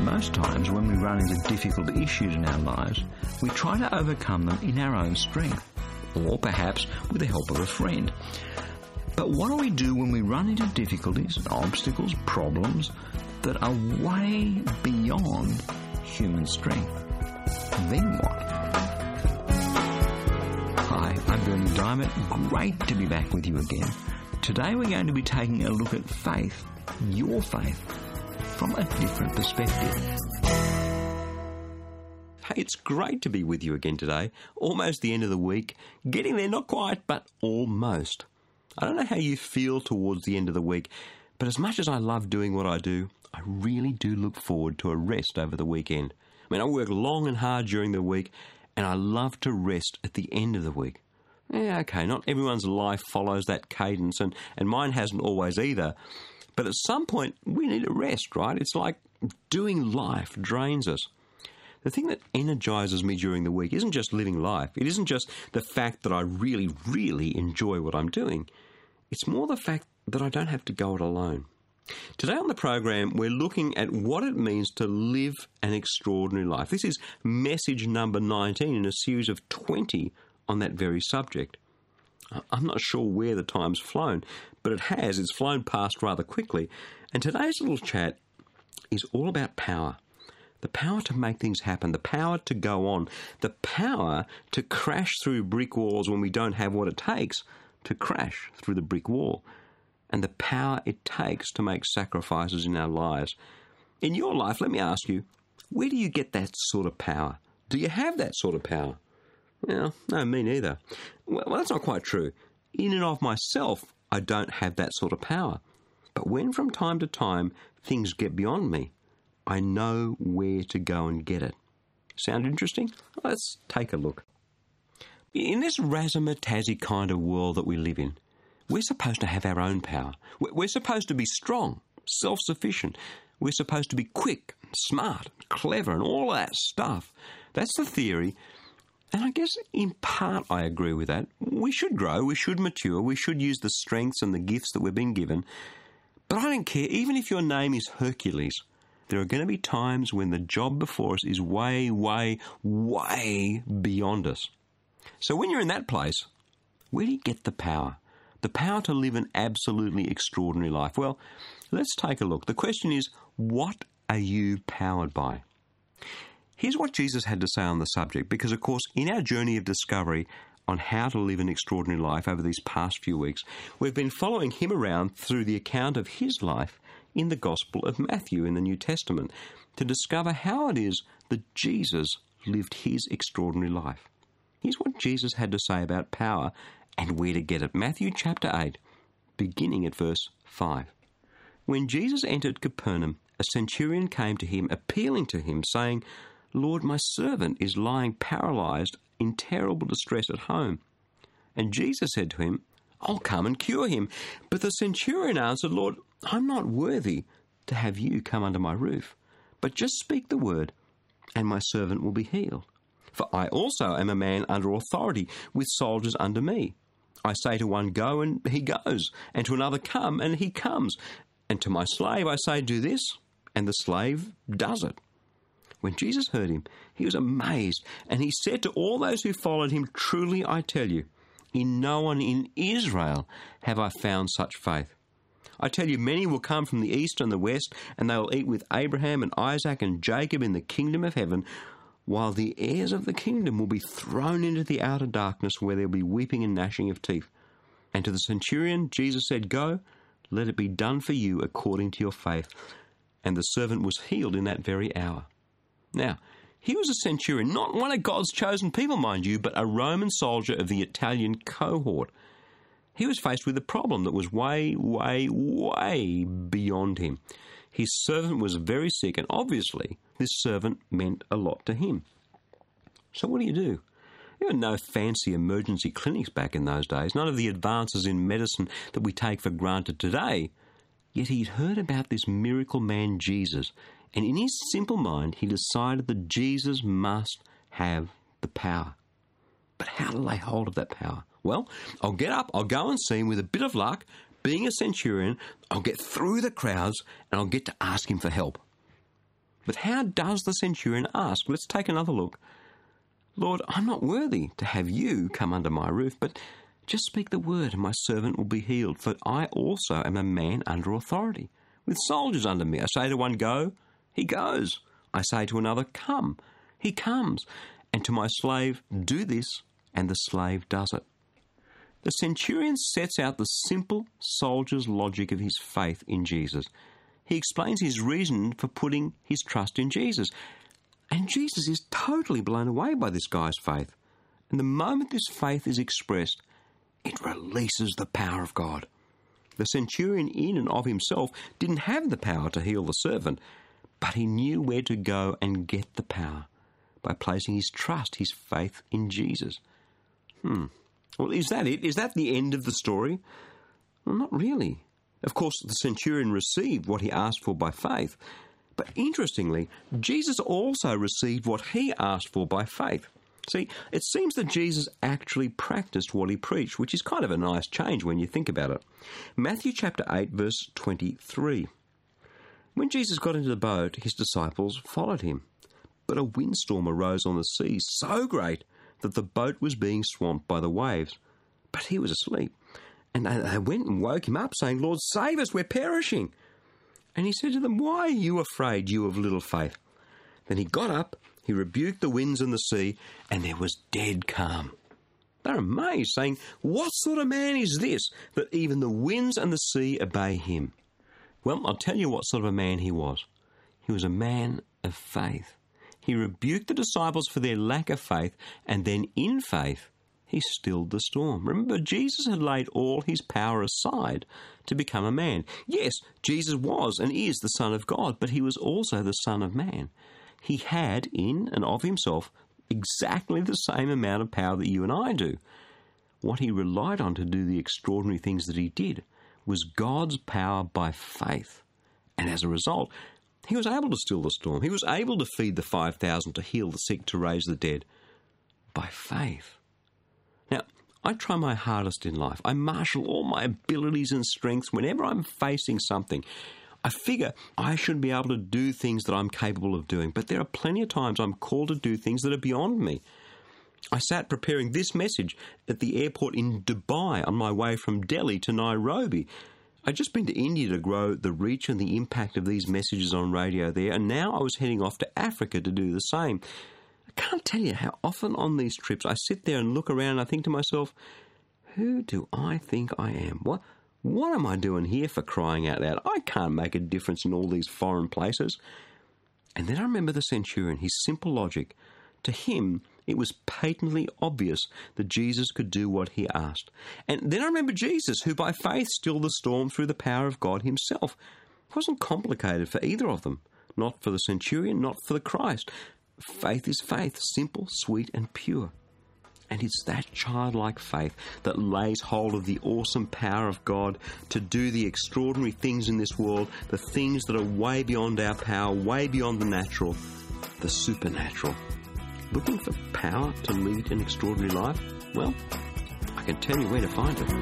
Most times when we run into difficult issues in our lives, we try to overcome them in our own strength, or perhaps with the help of a friend. But what do we do when we run into difficulties, obstacles, problems that are way beyond human strength? Then what? Hi, I'm Bernie Diamond. Great to be back with you again. Today we're going to be taking a look at faith, your faith, from a different perspective. Hey, it's great to be with you again today. Almost the end of the week. Getting there, not quite, but almost. I don't know how you feel towards the end of the week, but as much as I love doing what I do, I really do look forward to a rest over the weekend. I mean, I work long and hard during the week, and I love to rest at the end of the week. Yeah, okay, not everyone's life follows that cadence, and mine hasn't always either. But at some point, we need a rest, right? It's like doing life drains us. The thing that energizes me during the week isn't just living life. It isn't just the fact that I really, really enjoy what I'm doing. It's more the fact that I don't have to go it alone. Today on the program, we're looking at what it means to live an extraordinary life. This is message number 19 in a series of 20 on that very subject. I'm not sure where the time's flown, but it has. It's flown past rather quickly. And today's little chat is all about power. The power to make things happen, the power to go on, the power to crash through brick walls when we don't have what it takes to crash through the brick wall, and the power it takes to make sacrifices in our lives. In your life, let me ask you, where do you get that sort of power? Do you have that sort of power? Well, no, me neither. Well, that's not quite true. In and of myself, I don't have that sort of power. But when from time to time things get beyond me, I know where to go and get it. Sound interesting? Let's take a look. In this razzmatazzy kind of world that we live in, we're supposed to have our own power. We're supposed to be strong, self-sufficient. We're supposed to be quick, smart, clever, and all that stuff. That's the theory. And I guess in part I agree with that. We should grow, we should mature, we should use the strengths and the gifts that we've been given. But I don't care, even if your name is Hercules, there are going to be times when the job before us is way, way, way beyond us. So when you're in that place, where do you get the power? The power to live an absolutely extraordinary life? Well, let's take a look. The question is, what are you powered by? Here's what Jesus had to say on the subject, because, of course, in our journey of discovery on how to live an extraordinary life over these past few weeks, we've been following him around through the account of his life in the Gospel of Matthew in the New Testament to discover how it is that Jesus lived his extraordinary life. Here's what Jesus had to say about power and where to get it. Matthew chapter 8, beginning at verse 5. When Jesus entered Capernaum, a centurion came to him, appealing to him, saying, "Lord, my servant is lying paralyzed in terrible distress at home." And Jesus said to him, "I'll come and cure him." But the centurion answered, "Lord, I'm not worthy to have you come under my roof, but just speak the word, and my servant will be healed. For I also am a man under authority, with soldiers under me. I say to one, go, and he goes, and to another, come, and he comes. And to my slave I say, do this, and the slave does it." When Jesus heard him, he was amazed, and he said to all those who followed him, "Truly I tell you, in no one in Israel have I found such faith. I tell you, many will come from the east and the west, and they will eat with Abraham and Isaac and Jacob in the kingdom of heaven, while the heirs of the kingdom will be thrown into the outer darkness, where there will be weeping and gnashing of teeth." And to the centurion, Jesus said, "Go, let it be done for you according to your faith." And the servant was healed in that very hour. Now, he was a centurion, not one of God's chosen people, mind you, but a Roman soldier of the Italian cohort. He was faced with a problem that was way, way, way beyond him. His servant was very sick, and obviously this servant meant a lot to him. So what do? There were no fancy emergency clinics back in those days, none of the advances in medicine that we take for granted today. Yet he'd heard about this miracle man Jesus, and in his simple mind he decided that Jesus must have the power. But how to lay hold of that power? Well, I'll get up, I'll go and see him. With a bit of luck, being a centurion, I'll get through the crowds and I'll get to ask him for help. But how does the centurion ask? Let's take another look. Lord, I'm not worthy to have you come under my roof, but just speak the word and my servant will be healed, for I also am a man under authority, with soldiers under me. I say to one, go, he goes. I say to another, come, he comes. And to my slave, do this, and the slave does it. The centurion sets out the simple soldier's logic of his faith in Jesus. He explains his reason for putting his trust in Jesus. And Jesus is totally blown away by this guy's faith. And the moment this faith is expressed, it releases the power of God. The centurion in and of himself didn't have the power to heal the servant, but he knew where to go and get the power by placing his trust, his faith in Jesus. Well, is that it? Is that the end of the story? Well, not really. Of course, the centurion received what he asked for by faith. But interestingly, Jesus also received what he asked for by faith. See, it seems that Jesus actually practiced what he preached, which is kind of a nice change when you think about it. Matthew chapter 8, verse 23. When Jesus got into the boat, his disciples followed him. But a windstorm arose on the sea so great that the boat was being swamped by the waves. But he was asleep. And they went and woke him up, saying, Lord, save us, we're perishing. And he said to them, why are you afraid, you of little faith? Then he got up, he rebuked the winds and the sea, and there was dead calm. They're amazed, saying, what sort of man is this, that even the winds and the sea obey him? Well, I'll tell you what sort of a man he was. He was a man of faith. He rebuked the disciples for their lack of faith, and then in faith, he stilled the storm. Remember, Jesus had laid all his power aside to become a man. Yes, Jesus was and is the Son of God, but he was also the Son of Man. He had, in and of himself, exactly the same amount of power that you and I do. What he relied on to do the extraordinary things that he did was God's power by faith. And as a result, he was able to still the storm. He was able to feed the 5,000, to heal the sick, to raise the dead by faith. Now, I try my hardest in life. I marshal all my abilities and strengths whenever I'm facing something. I figure I should be able to do things that I'm capable of doing, but there are plenty of times I'm called to do things that are beyond me. I sat preparing this message at the airport in Dubai on my way from Delhi to Nairobi. I'd just been to India to grow the reach and the impact of these messages on radio there, and now I was heading off to Africa to do the same. I can't tell you how often on these trips I sit there and look around and I think to myself, who do I think I am? What am I doing here, for crying out loud? I can't make a difference in all these foreign places. And then I remember the centurion, his simple logic. To him, it was patently obvious that Jesus could do what he asked. And then I remember Jesus, who by faith stilled the storm through the power of God himself. It wasn't complicated for either of them. Not for the centurion, not for the Christ. Faith is faith, simple, sweet, and pure. And it's that childlike faith that lays hold of the awesome power of God to do the extraordinary things in this world, the things that are way beyond our power, way beyond the natural, the supernatural. Looking for power to lead an extraordinary life? Well, I can tell you where to find it.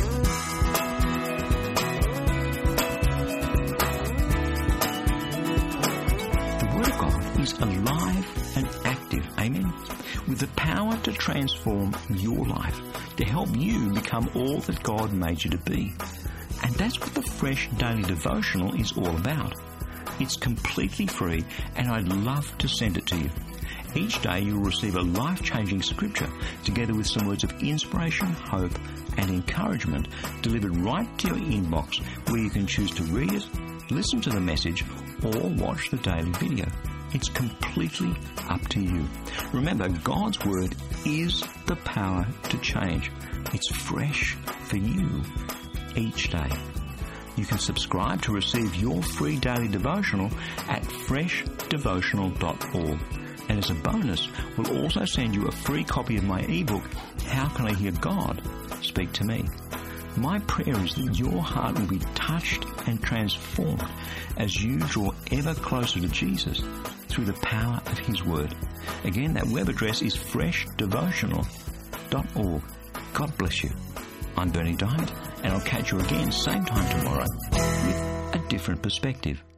The Word of God is alive and active, amen? With the power to transform your life, to help you become all that God made you to be. And that's what the Fresh Daily Devotional is all about. It's completely free, and I'd love to send it to you. Each day you'll receive a life-changing scripture together with some words of inspiration, hope and encouragement delivered right to your inbox, where you can choose to read it, listen to the message or watch the daily video. It's completely up to you. Remember, God's Word is the power to change. It's fresh for you each day. You can subscribe to receive your free daily devotional at freshdevotional.org. And as a bonus, we'll also send you a free copy of my ebook, How Can I Hear God Speak to Me? My prayer is that your heart will be touched and transformed as you draw ever closer to Jesus through the power of His Word. Again, that web address is freshdevotional.org. God bless you. I'm Berni Dymet, and I'll catch you again same time tomorrow with a different perspective.